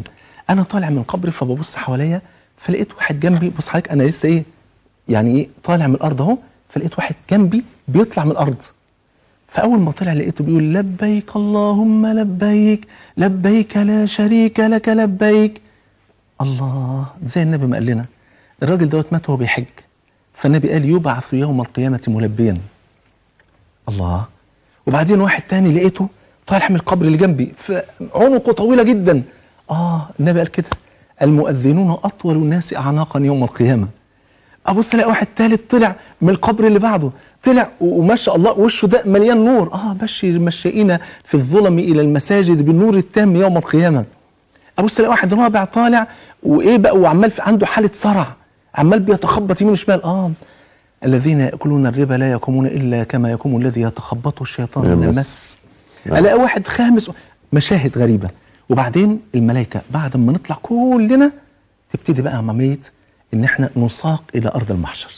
انا طالع من قبري فببص حواليا فلقيت واحد جنبي. بص حضرتك انا لسه ايه يعني ايه طالع من الارض اهو، فلقيت واحد جنبي بيطلع من الارض. فاول ما طلع لقيته بيقول لبيك اللهم لبيك لبيك لا شريك لك لبيك. الله، زي النبي ما قال لنا الراجل دوت مات وهو بيحج، فالنبي قال يبعث يوم القيامة ملبيا. الله. وبعدين واحد تاني لقيته طالع من القبر اللي جنبي عنقه طويلة جدا. اه النبي قال كده المؤذنون اطول الناس اعناقا يوم القيامة. ابص الاقي واحد ثالث طلع من القبر اللي بعده، طلع وما شاء الله وشه ده مليان نور. اه بشر مشائين في الظلم الى المساجد بالنور التام يوم القيامة. ابص الاقي واحد رابع طالع وايه بقى وعمال عنده حالة صرع، عمال بيتخبط يمين وشمال. اه الذين يأكلون الربا لا يقومون إلا كما يقوم الذي يتخبطه الشيطان من المس. ألاقي واحد خامس. مشاهد غريبة. وبعدين الملائكة بعد ما نطلع كلنا تبتدي بقى عملية إن احنا نساق إلى أرض المحشر.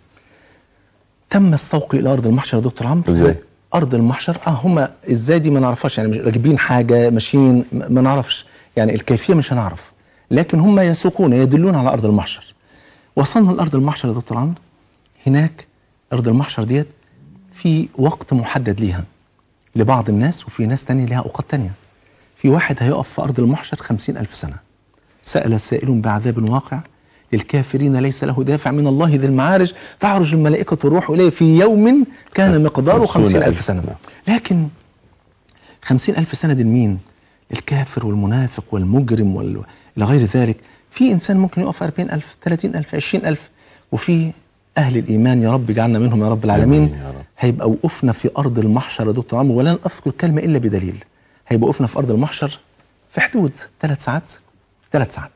تم السوق إلى أرض المحشر يا دكتور عمرو. ازاي؟ أرض المحشر اه هم ازاي دي ما نعرفهاش، يعني راكبين حاجة ماشيين ما نعرفش، يعني الكيفية مش هنعرف، لكن هم يسوقون يدلون على أرض المحشر. وصلنا لأرض المحشر يا دكتور عمرو. هناك أرض المحشر ديت في وقت محدد ليها لبعض الناس، وفي ناس تانية لها أوقات تانية. في واحد هيقف في أرض المحشر خمسين ألف سنة. سأل سائل بعذاب واقع للكافرين ليس له دافع من الله ذي المعارج تعرج الملائكة الروح إليه في يوم كان مقداره خمسين ألف سنة. لكن خمسين ألف سنة دي لمين؟ الكافر والمنافق والمجرم وال... إلى غير ذلك. في إنسان ممكن يقف أربعين ألف ثلاثين ألف عشرين ألف. وفي أهل الإيمان يا رب اجعلنا منهم يا رب العالمين هيبقى وقفنا في أرض المحشر يا دكتور عمرو، ولن أذكر كلمة إلا بدليل. هيبقى وقفنا في أرض المحشر في حدود ثلاث ساعات. ثلاث ساعات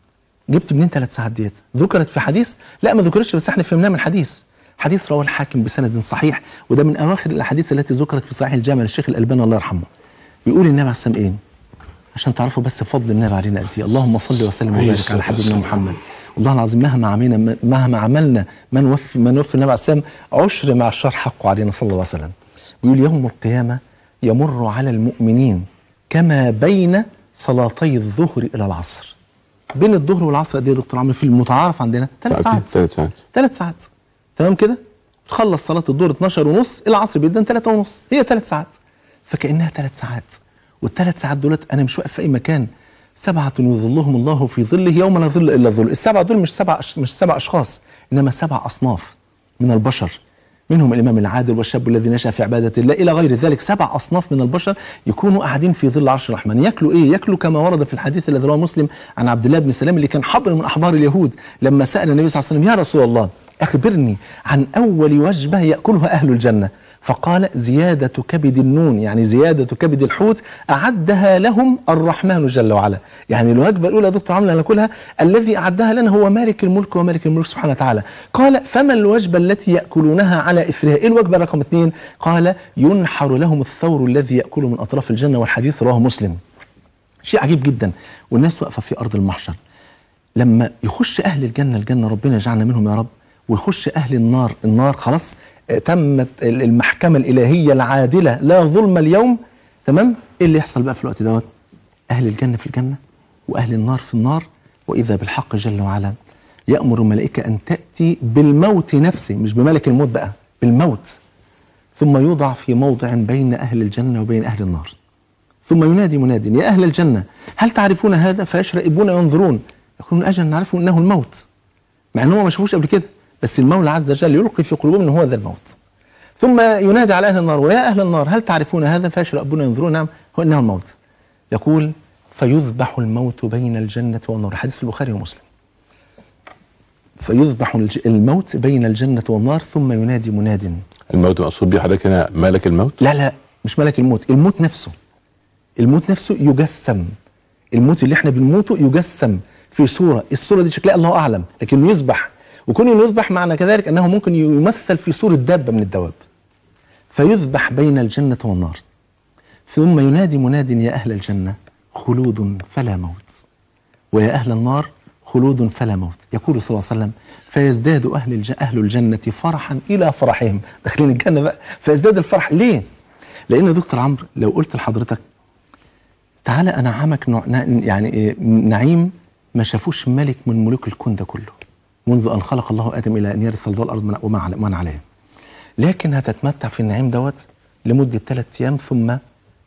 جبت منين ثلاث ساعات ديت؟ ذكرت في حديث؟ لا ما ذكرتش، بس احنا فهمناه من حديث. حديث رواه الحاكم بسند صحيح، وده من أواخر الأحاديث التي ذكرت في صحيح الجامع للشيخ الألباني الله يرحمه. بيقول النبي عليه الصلاة والسلام إيه؟ عشان تعرفوا بس فضل النبي علينا قد ايه. اللهم صل وسلم وبارك على حبيبنا محمد. والله العظيم مهما عملنا مهما عملنا ما نوفي ما نوفي النبي عليه الصلاه والسلام عشر مع الشر حقه علينا صلى الله عليه وسلم. ويقول يوم القيامه يمر على المؤمنين كما بين صلاتي الظهر الى العصر. بين الظهر والعصر قد ايه يا دكتور عمرو في المتعارف عندنا؟ ثلاث ساعات. ثلاث ساعات ثلاث ساعات تمام كده؟ تخلص صلاه الظهر اثناشر ونص، العصر بيدن ثلاثة ونص، هي ثلاث ساعات. فكانها ثلاث ساعات. والثلاث ساعات دولت انا مش واقف في اي مكان. سبعة يظلهم الله في ظله يوم لا ظل الا ظل. السبعه دول مش سبع مش سبع اشخاص، انما سبع اصناف من البشر، منهم الامام العادل والشاب الذي نشأ في عباده الله الى غير ذلك. سبع اصناف من البشر يكونوا قاعدين في ظل عرش الرحمن. ياكلوا ايه؟ ياكلوا كما ورد في الحديث الذي رواه مسلم عن عبد الله بن سلام اللي كان حبر من احبار اليهود، لما سال النبي صلى الله عليه وسلم يا رسول الله اخبرني عن اول وجبه ياكلها اهل الجنه، فقال زيادة كبد النون، يعني زيادة كبد الحوت أعدها لهم الرحمن جل وعلا. يعني الوجبة الأولى يا دكتور عمرو ناكلها الذي أعدها لنا هو مالك الملك ومالك الملك سبحانه وتعالى. قال فما الوجبة التي يأكلونها على إثرها؟ إيه الوجبة رقم اثنين؟ قال ينحر لهم الثور الذي يأكل من أطراف الجنة، والحديث رواه مسلم. شيء عجيب جدا. والناس واقفة في أرض المحشر. لما يخش أهل الجنة الجنة ربنا يجعلنا منهم يا رب، ويخش أهل النار النار، خلاص تمت المحكمة الإلهية العادلة لا ظلم اليوم، تمام؟ ايه اللي يحصل بقى في الوقت دوت؟ أهل الجنة في الجنة وأهل النار في النار، وإذا بالحق جل وعلا يأمر الملائكة أن تأتي بالموت نفسه، مش بملك الموت بقى، بالموت، ثم يوضع في موضع بين أهل الجنة وبين أهل النار. ثم ينادي مناد يا أهل الجنة هل تعرفون هذا؟ فيشرئبون ينظرون، يقولون أجل نعرفوا أنه الموت، مع أنه ما شافوش قبل كده، بس المولى عز وجل يلقي في قلوبهم أنه هو ذا الموت. ثم ينادي على أهل النار ويا أهل النار هل تعرفون هذا؟ فيشرئبون ينظرون، نعم هو أنه الموت. يقول فيذبح الموت بين الجنة والنار، حديث البخاري ومسلم. فيذبح الموت بين الجنة والنار ثم ينادي مناد. الموت مقصود به حضرتك هنا ملك الموت؟ لا لا مش ملك الموت، الموت نفسه. الموت نفسه يجسم، الموت اللي احنا بنموته يجسم في صورة، الصورة دي شكلها الله أعلم، لكن يذبح، وكون يذبح معنى كذلك أنه ممكن يمثل في صورة دابة من الدواب. فيذبح بين الجنة والنار ثم ينادي مناد يا أهل الجنة خلود فلا موت، ويا أهل النار خلود فلا موت. يقول صلى الله عليه وسلم فيزداد أهل الجنة, أهل الجنة فرحا إلى فرحهم، داخلين الجنة بقى، فيزداد الفرح. ليه؟ لأن دكتور عمرو لو قلت لحضرتك تعالى انعمك نوع يعني إيه نعيم ما شافوش ملك من ملوك الكون ده كله منذ ان خلق الله ادم الى ان يرث الله الارض ومن عليها. لكن هتتمتع في النعيم دوت لمده ثلاث ايام ثم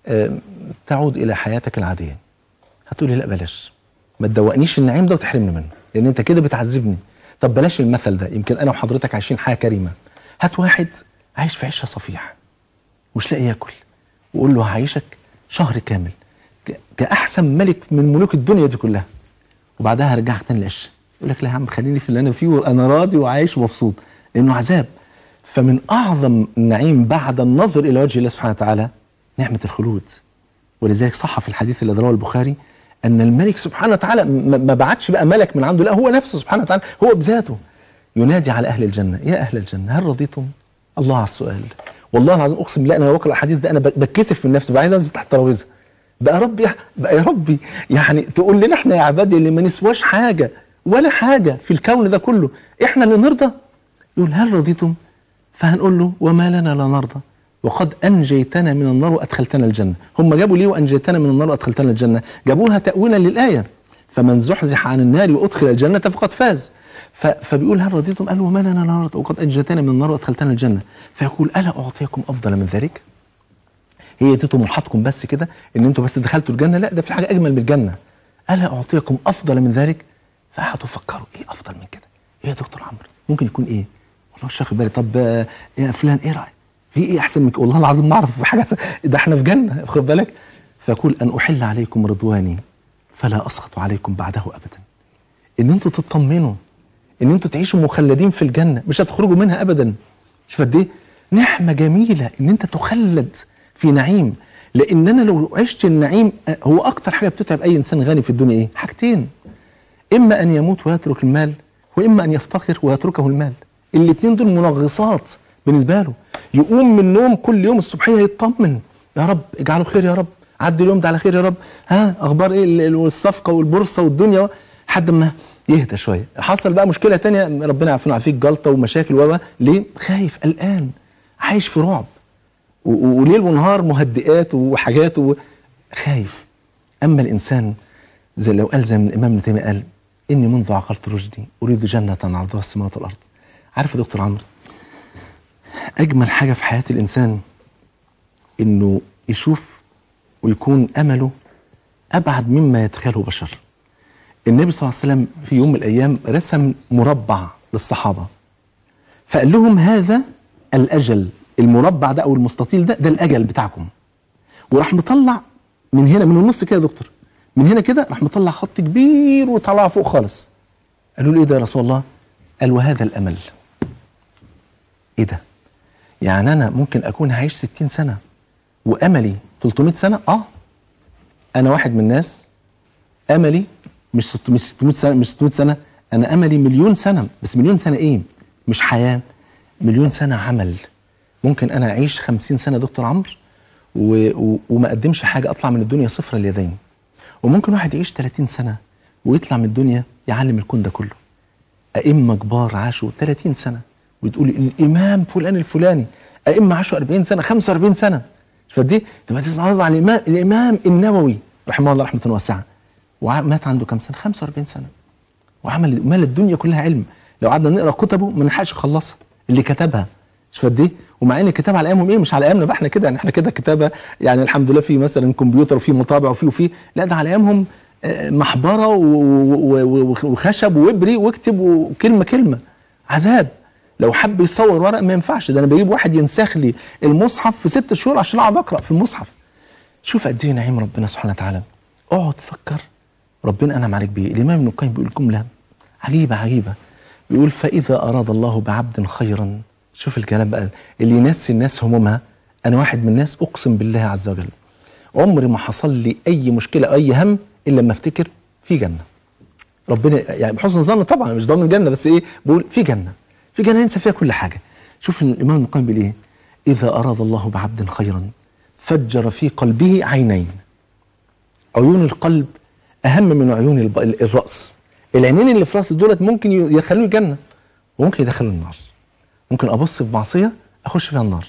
تعود الى حياتك العاديه. هتقولي لا بلاش، ما تدوقنيش النعيم ده وتحرمني منه لان انت كده بتعذبني. طب بلاش المثل ده، يمكن انا وحضرتك عايشين حياه كريمه. هات واحد عايش في عيشه صفيح ومش لاقي ياكل، وقول له هعيشك شهر كامل كاحسن ملك من ملوك الدنيا دي كلها، وبعدها هرجعك تاني للعشه. يقول لك لا يا عم خليني في اللي انا فيه وانا راضي وعايش ومبسوط، لانه عذاب. فمن اعظم النعيم بعد النظر الى وجه الله سبحانه وتعالى نعمه الخلود. ولذلك صح في الحديث اللي رواه البخاري ان الملك سبحانه وتعالى ما بعتش بقى ملك من عنده، لا هو نفسه سبحانه وتعالى هو بذاته ينادي على اهل الجنه: يا اهل الجنه هل رضيتم؟ الله على السؤال. والله العظيم اقسم بالله انا بقرا الحديث ده انا بتكسف من نفسي، بقى عايز انزل تحت الترابيزه. بقى ربي بقى يا ربي يعني تقول لنا احنا يا عبادي اللي ما نسواش حاجه ولا حاجه في الكون ده كله احنا اللي نرضى؟ يقول هل رضيتم؟ فهنقول له وما لنا لا نرضى وقد انجيتنا من النار وادخلتنا الجنه. هم جابوا ليه وانجيتنا من النار وادخلتنا الجنه؟ جابوها تاويلا للايه: فمن زحزح عن النار وادخل الجنه فقد فاز. فبيقول هل رضيتم؟ قالوا وما لنا لا نرضى وقد انجيتنا من النار وادخلتنا الجنه. فيقول الا اعطيكم افضل من ذلك؟ هي دي طموحاتكم بس كده ان انتوا بس دخلتوا الجنه؟ لا، ده في حاجه اجمل من الجنه. الا اعطيكم افضل من ذلك؟ فقعدوا فكروا ايه افضل من كده؟ ايه يا دكتور عمرو ممكن يكون ايه؟ والله مش واخد بالي. طب يا فلان ايه رايك في ايه احسن من كده؟ والله العظيم ما اعرف في حاجه، ده احنا في جنه خد بالك. فيقول ان احل عليكم رضواني فلا اسخط عليكم بعده ابدا. ان انتوا تطمنوا ان انتوا تعيشوا مخلدين في الجنه مش هتخرجوا منها ابدا. شوف قد ايه نعمه جميله ان انت تخلد في نعيم. لان انا لو عشت النعيم، هو اكتر حاجه بتتعب اي انسان غني في الدنيا ايه؟ حاجتين: اما ان يموت ويترك المال، واما ان يفتقر ويتركه المال. الاثنين دول منغصات بالنسبه له. يقوم من النوم كل يوم الصبحيه يطمن: يا رب اجعله خير، يا رب عدي اليوم ده على خير، يا رب ها اخبار ايه الصفقه والبورصه والدنيا، لحد ما يهدى شويه. حصل بقى مشكله ثانيه ربنا يعافينا ويعافيك، جلطه ومشاكل و ليه؟ خايف قلقان عايش في رعب وليل ونهار مهدئات وحاجات خايف. اما الانسان زي لو قال زي من الامام ابن تيميه قال: اني منذ عقلت رشدي اريد جنه عرضها السماوات والارض. عارف يا دكتور عمرو اجمل حاجه في حياه الانسان انه يشوف ويكون امله ابعد مما يتخيله بشر. النبي صلى الله عليه وسلم في يوم من الايام رسم مربع للصحابه فقال لهم: هذا الاجل، المربع ده او المستطيل ده ده الاجل بتاعكم. وراح مطلع من هنا من النص كده يا دكتور، من هنا كده راح مطلع خط كبير وطلع فوق خالص. قالوا له: ايه ده يا رسول الله؟ قال: وهذا الامل. ايه ده؟ يعني انا ممكن اكون هعيش ستين سنه واملي ثلاثمائة سنه؟ اه انا واحد من الناس املي مش ستمائة سنه، مش ستمائة سنه، انا املي مليون سنه. بس مليون سنه ايه؟ مش حياه، مليون سنه عمل. ممكن انا اعيش خمسين سنه دكتور عمرو و... و... وما اقدمش حاجه، اطلع من الدنيا صفر اليدين. وممكن واحد يعيش ثلاثين سنه ويطلع من الدنيا يعلم الكون ده كله. ائمه كبار عاشوا ثلاثين سنه وتقول الامام فلان الفلاني، ائمه عاشوا أربعين سنه خمسة وأربعين سنه. فدي تبقى تسمع على الامام الامام النووي رحمه الله رحمه واسعه، ومات عنده كام سنه؟ خمسة وأربعين سنه، وعمل مال الدنيا كلها علم. لو قعدنا نقرا كتبه ما نلحقش نخلصها اللي كتبها. شوف قد ايه. ومع ان الكتاب على ايامهم ايه؟ مش على ايامنا بقى احنا كده، يعني احنا كده كتابه يعني الحمد لله في مثلا كمبيوتر وفي مطابع وفي وفي لا، ده على ايامهم محبره وخشب وابري واكتب وكلمه كلمه. عذاب. لو حب يصور ورق ما ينفعش، ده انا بجيب واحد ينسخ لي المصحف في ست شهور عشان اقعد اقرا في المصحف. شوف قد ايه نعيم ربنا سبحانه وتعالى. اقعد تفكر ربنا انعم عليك بايه. الامام ابن القيم بيقول جمله عجيبه عجيبه، بيقول: فاذا اراد الله بعبد خيرا. شوف الكلام بقى اللي ينسي الناس همومها. انا واحد من الناس اقسم بالله عز وجل عمري ما حصل لي اي مشكله اي هم الا لما افتكر في جنه. ربنا يعني بحسن ظن طبعا مش ضامن الجنه، بس ايه بقول في جنه، في جنه ينسى فيها كل حاجه. شوف الامام ابن القيم بيقول ايه: اذا اراد الله بعبد خيرا فجر في قلبه عينين. عيون القلب اهم من عيون الراس. العينين اللي في راس دولت ممكن يدخلوا الجنه وممكن يدخلوا النار. ممكن ابص في معصيه اخش فيها النار،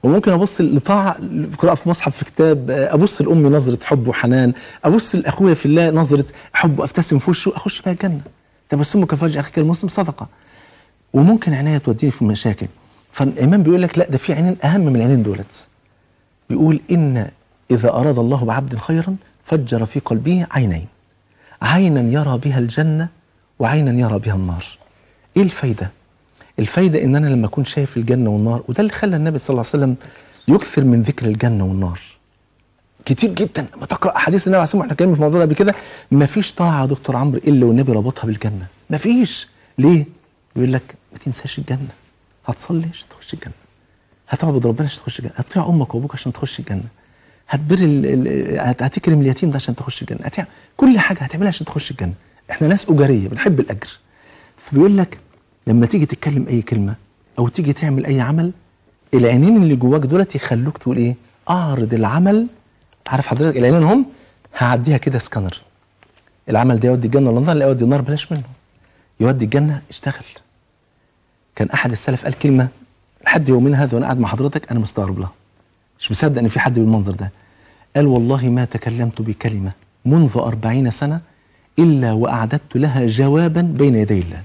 وممكن ابص لطاعه قراءه في مصحف في كتاب، ابص لامي نظره حب وحنان، ابص لاخويا في الله نظره حب وابتسم في وشه، اخش بقى الجنه. تبسمك في وجه اخيك المسلم صدقه. وممكن عينيا توديني في المشاكل. فالامام بيقول لك لا، ده في عينين اهم من العينين دولت. بيقول ان اذا اراد الله بعبد خيرا فجر في قلبه عينين، عينا يرى بها الجنه وعينا يرى بها النار. ايه الفايده؟ الفايده ان انا لما اكون شايف الجنه والنار، وده اللي خلى النبي صلى الله عليه وسلم يكثر من ذكر الجنه والنار كتير جدا. لما تقرا احاديث النبي عليه الصلاه والسلام، احنا اتكلمنا في الموضوع ده قبل كده، مفيش طاعه يا دكتور عمرو الا والنبي ربطها بالجنه. مفيش. ليه؟ بيقول لك ما تنساش الجنه. هتصلي عشان تخش الجنه، هتعبد ربنا عشان تخش الجنه، هتطيع امك وابوك عشان تخش الجنه، هتبر ال... ال... هتكرم اليتيم ده عشان تخش الجنه، هتعمل كل حاجه هتعملها عشان تخش الجنه. احنا ناس اجريه بنحب الاجر. فبيقول لك لما تيجي تتكلم اي كلمه او تيجي تعمل اي عمل، العينين اللي جواك دولت يخلوك تقول ايه؟ اعرض العمل. عارف حضرتك العينين هم هعديها كده سكانر، العمل ده يودي الجنه ولا النار؟ لا يودي النار، بلاش منه. يودي الجنه، اشتغل. كان احد السلف قال كلمه لحد يومنا هذا وانا قاعد مع حضرتك انا مستغرب لها، مش مصدق ان في حد بالمنظر ده. قال والله ما تكلمت بكلمه منذ أربعين سنه الا واعددت لها جوابا بين يدي الله.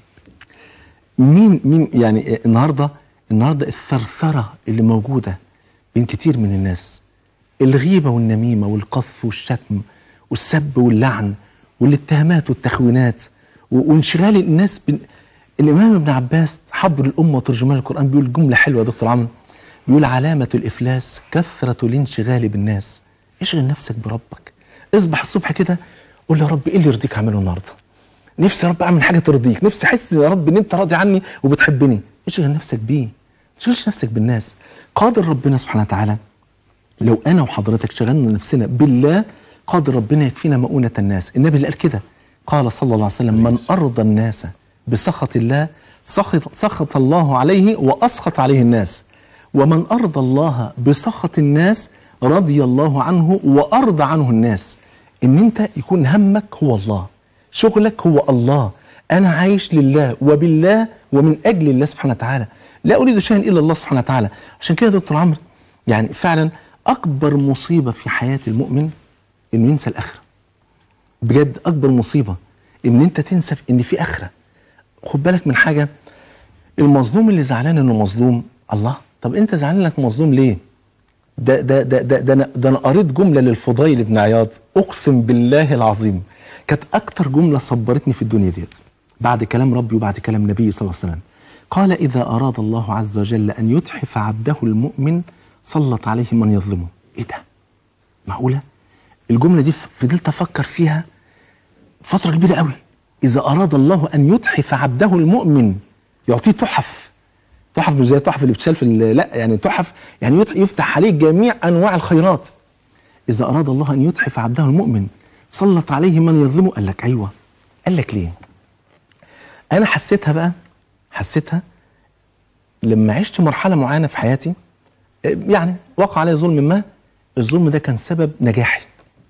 مين مين يعني النهارده النهارده الثرثره اللي موجوده بين كتير من الناس، الغيبه والنميمه والقذف والشتم والسب واللعن والاتهامات والتخوينات وانشغال الناس بن... الامام ابن عباس حبر الامه وترجمان القران بيقول جمله حلوه يا دكتور عمرو، بيقول علامه الافلاس كثره الانشغال بالناس. اشغل نفسك بربك. اصبح الصبح كده قول يا رب ايه اللي يرضيك اعمله النهارده؟ نفسي يا رب اعمل حاجه ترضيك، نفسي احس يا رب ان انت راضي عني وبتحبني. اشغل نفسك بيه، ما تشغلش نفسك بالناس. قادر ربنا سبحانه وتعالى لو انا وحضرتك شغلنا نفسنا بالله، قادر ربنا يكفينا مؤونة الناس. النبي اللي قال كده قال صلى الله عليه وسلم من ارضى الناس بسخط الله سخط, سخط الله عليه واسخط عليه الناس، ومن ارضى الله بسخط الناس رضي الله عنه وارضى عنه الناس. ان انت يكون همك هو الله، شغلك هو الله، انا عايش لله وبالله ومن اجل الله سبحانه وتعالى، لا اريد شيئا الا الله سبحانه وتعالى. عشان كده يا دكتور عمرو يعني فعلا اكبر مصيبه في حياه المؤمن انه ينسى الاخره. بجد اكبر مصيبه ان انت تنسى ان في اخره. خد بالك من حاجه، المظلوم اللي زعلان انه مظلوم، الله طب انت زعلان انك مظلوم ليه؟ ده ده ده ده ده انا ده انا قريت جمله للفضيل بن عياض اقسم بالله العظيم كانت اكتر جمله صبرتني في الدنيا ديت بعد كلام ربي وبعد كلام النبي صلى الله عليه وسلم. قال اذا اراد الله عز وجل ان يتحف عبده المؤمن سلط عليه من يظلمه. ايه ده؟ معقوله؟ الجمله دي فضلت افكر فيها فتره كبيره قوي. اذا اراد الله ان يتحف عبده المؤمن يعطيه تحف، تحف مش زي التحف اللي بتشال في لا يعني تحف يعني يفتح عليه جميع انواع الخيرات. اذا اراد الله ان يتحف عبده المؤمن سلط عليه من يظلمه. قال لك ايوه. قال لك ليه؟ انا حسيتها بقى حسيتها لما عشت مرحله معينه في حياتي، يعني وقع علي ظلم ما، الظلم ده كان سبب نجاحي.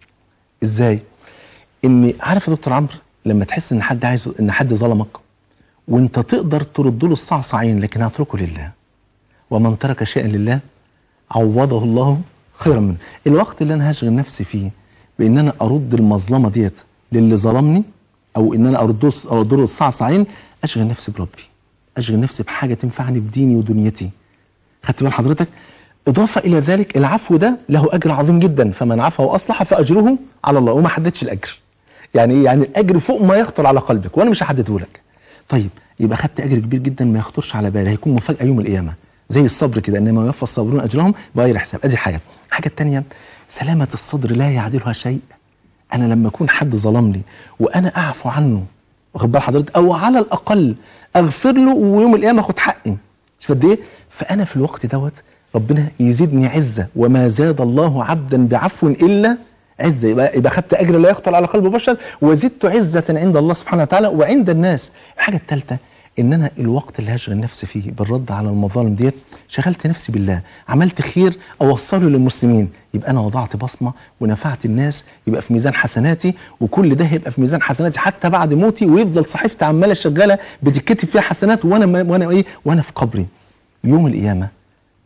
ازاي؟ اني عارف يا دكتور عمرو لما تحس ان حد عايز ان حد ظلمك وانت تقدر ترد له الصعصعين لكن هتركه لله، ومن ترك شيئا لله عوضه الله خيرا منه. الوقت اللي انا هشغل نفسي فيه بان انا ارد المظلمه ديت للي ظلمني او ان انا ارد ارد له الصعصعين، اشغل نفسي بربي، اشغل نفسي بحاجه تنفعني بديني ودنيتي. خدت بال حضرتك؟ اضافه الى ذلك العفو ده له اجر عظيم جدا، فمن عفا واصلح فاجره على الله. وما حددش الاجر يعني ايه؟ يعني الاجر فوق ما يخطر على قلبك وانا مش هحدده لك. طيب يبقى خدت اجر كبير جدا ما يخطرش على بالي، هيكون مفاجاه يوم القيامه زي الصبر كده، انما يوفى الصابرون اجرهم بغير حساب. ادي حاجه. الحاجه الثانيه سلامه الصدر لا يعدلها شيء. انا لما اكون حد ظلمني وانا اعفو عنه، واخد بال حضرتك، او على الاقل اغفر له ويوم القيامه اخد حقي، شوف قد ايه. فانا في الوقت دوت ربنا يزيدني عزه، وما زاد الله عبدا بعفو الا عزه. يبقى يبقى خدت اجر لا يخطر على قلب بشر وزدت عزه عند الله سبحانه وتعالى وعند الناس. الحاجه الثالثه ان انا الوقت اللي هشغل نفسي فيه بالرد على المظالم ديت شغلت نفسي بالله، عملت خير اوصله للمسلمين، يبقى انا وضعت بصمه ونفعت الناس، يبقى في ميزان حسناتي، وكل ده هيبقى في ميزان حسناتي حتى بعد موتي، ويفضل صحيفتي عماله شغاله بتتكتب فيها حسنات وانا وانا ايه وانا في قبري. يوم القيامه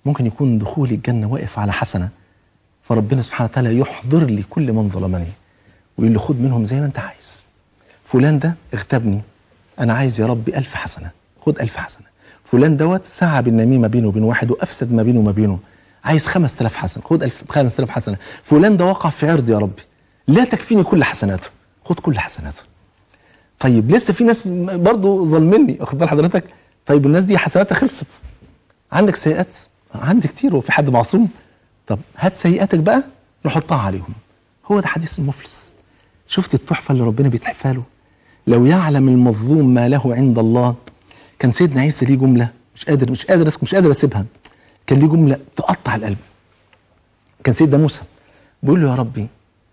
ممكن يكون دخولي الجنة واقف على حسنة، فربنا سبحانه وتعالى يحضر لي كل من ظلمني ويقول لي خد منهم زي ما انت عايز. فلان ده اغتابني، انا عايز يا ربي ألف حسنة، خد ألف حسنة. فلان دوت سعى بالنميمة بينه وبين واحد وافسد ما بينه وما بينه، عايز خمس تلاف حسنة، خد ألف خمس تلاف حسنة. فلان ده وقع في عرض يا ربي، لا تكفيني كل حسناته، خد كل حسناته. طيب لسه في ناس برضو ظلمني، واخد بال حضرتك؟ طيب الناس دي حسناتها خلصت، عندك سيئات، عندي كتير وفي حد معصوم؟ طب هات سيئاتك بقى نحطها عليهم. هو ده حديث المفلس. شفت التحفة اللي ربنا بيتحفها له؟ لو يعلم المظلوم ما له عند الله. كان سيدنا عيسى ليه جملة مش قادر مش قادر مش قادر اسيبها، كان ليه جملة تقطع القلب. كان سيدنا موسى بيقول له يا ربي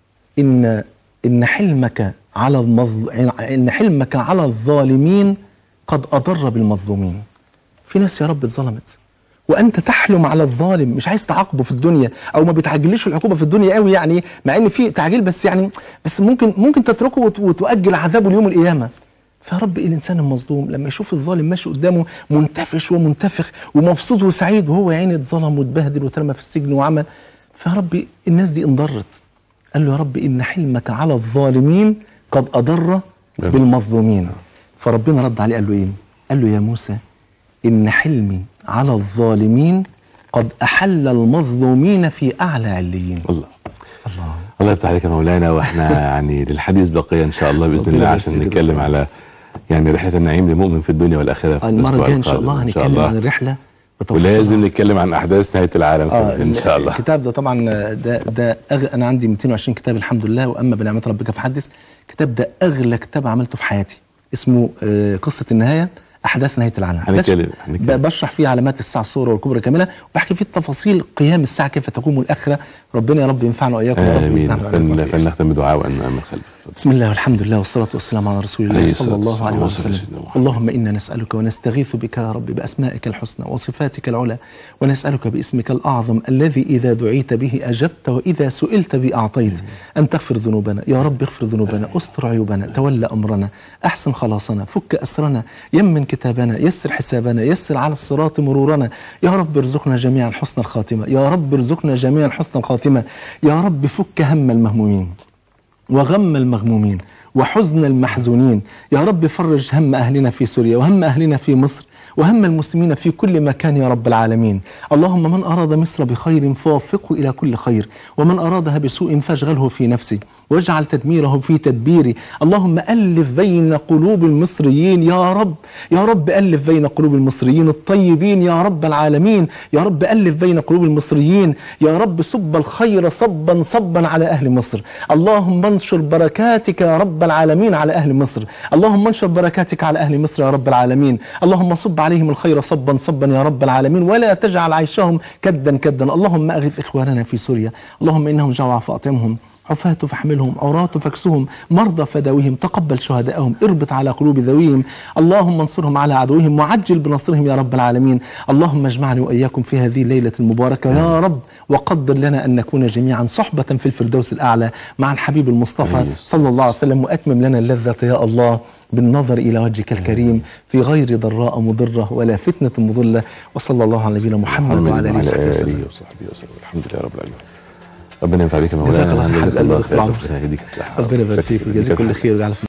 إن إن حلمك على المظل... إن حلمك على الظالمين قد أضر بالمظلومين. في ناس يا رب اتظلمت وأنت تحلم على الظالم، مش عايز تعاقبه في الدنيا، أو ما بتعجلش العقوبة في الدنيا قوي يعني، مع إن في تعجيل بس يعني بس ممكن ممكن تتركه وت... وتؤجل عذابه ليوم القيامة. فيا رب إيه الإنسان المظلوم لما يشوف الظالم ماشي قدامه منتفش ومنتفخ ومبسوط وسعيد، وهو عيني اتظلم واتبهدل واترمى في السجن وعمل. فيا رب الناس دي انضرت. قال له يا رب إن حلمك على الظالمين قد أضر بالمظلومين. فربنا رد عليه قال له إيه؟ قال له يا موسى إن حلمي على الظالمين قد أحل المظلومين في أعلى عليين. الله الله الله يفتح عليك يا مولانا. واحنا يعني للحديث بقية إن شاء الله بإذن الله عشان نتكلم على يعني رحلة النعيم للمؤمن في الدنيا والآخرة. المرة الجاية إن شاء الله هنتكلم عن الرحلة ولازم نتكلم عن أحداث نهاية العالم آه إن شاء الله. الكتاب ده طبعا ده ده أغ... أنا عندي مئتين وعشرين كتاب الحمد لله، وأما بنعمة ربك فحدث. الكتاب ده أغلى كتاب عملته في حياتي، اسمه آه قصة النهاية أحداث نهاية العالم. هنتكلم بشرح فيه علامات الساعة الصغرى والكبرى كاملة، وبحكي فيه التفاصيل قيام الساعة كيف تقوم الآخرة. ربنا يا رب ينفعنا وإياكم. آمين. فلنختم بدعاء وأن من خلف. بسم الله والحمد لله والصلاة والسلام على رسول الله صلى الله عليه وسلم. اللهم إنا نسألك ونستغيث بك يا رب بأسمائك الحسنى وصفاتك العلى، ونسألك باسمك الأعظم الذي إذا دعيت به أجبت وإذا سئلت به أعطيت، أن تغفر ذنوبنا يا رب. اغفر ذنوبنا، استر عيوبنا، تولى أمرنا، أحسن خلاصنا، فك أسرنا، يمن كتابنا، يسر حسابنا، يسر على الصراط مرورنا. يا رب ارزقنا جميعا حسن الخاتمة، يا رب ارزقنا جميعا حسن الخاتمة. يا رب فك هم المهمومين وغم المغمومين وحزن المحزونين. يا رب فرج هم أهلنا في سوريا وهم أهلنا في مصر وهم المسلمين في كل مكان يا رب العالمين. اللهم من أراد مصر بخير فوفقه إلى كل خير، ومن أرادها بسوء فاشغله في نفسه واجعل تدميره في تدبيري. اللهم ألف بين قلوب المصريين يا رب، يا رب ألف بين قلوب المصريين الطيبين يا رب العالمين. يا رب ألف بين قلوب المصريين، يا رب صب الخير صبا صبا على أهل مصر. اللهم انشر بركاتك يا رب العالمين على أهل مصر. اللهم انشر بركاتك على أهل مصر يا رب العالمين. اللهم صب عليهم الخير صبا صبا يا رب العالمين، ولا تجعل عيشهم كدا كدا. اللهم أغث إخواننا في سوريا، اللهم إنهم جوع فأطعمهم، حفاة فاحملهم، عراة فاكسهم، مرضى فداويهم، تقبل شهداءهم، اربط على قلوب ذويهم. اللهم انصرهم على عدوهم وعجل بنصرهم يا رب العالمين. اللهم اجمعني وإياكم في هذه الليلة المباركة يا رب، وقدر لنا أن نكون جميعا صحبة في الفردوس الأعلى مع الحبيب المصطفى صلى الله عليه وسلم. وأتمم لنا اللذة يا الله بالنظر إلى وجهك الكريم في غير ضراء مضرة ولا فتنة مضلة. وصلى الله على نبينا محمد وعلى آله وصحبه وسلم. الحمد لله رب العالمين. ربنا ينفع بك يا مولانا. ربنا يبارك فيك ويجزيك كل خير ويجعل